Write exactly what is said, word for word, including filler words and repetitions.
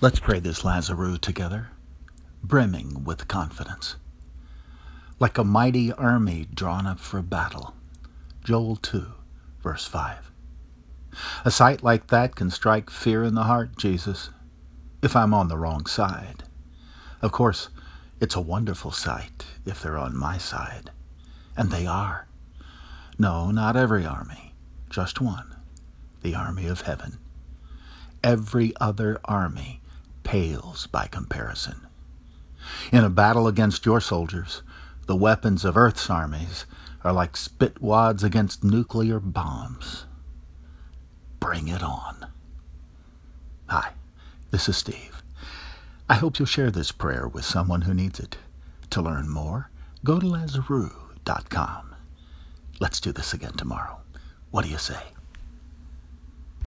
Let's pray this Lazarus together, brimming with confidence. Like a mighty army drawn up for battle. Joel two, verse five. A sight like that can strike fear in the heart, Jesus, if I'm on the wrong side. Of course, it's a wonderful sight if they're on my side. And they are. No, not every army, just one, the army of heaven. Every other army pales by comparison. In a battle against your soldiers, the weapons of Earth's armies are like spit wads against nuclear bombs. Bring it on. Hi, this is Steve. I hope you'll share this prayer with someone who needs it. To learn more, go to Lazarus dot com. Let's do this again tomorrow. What do you say?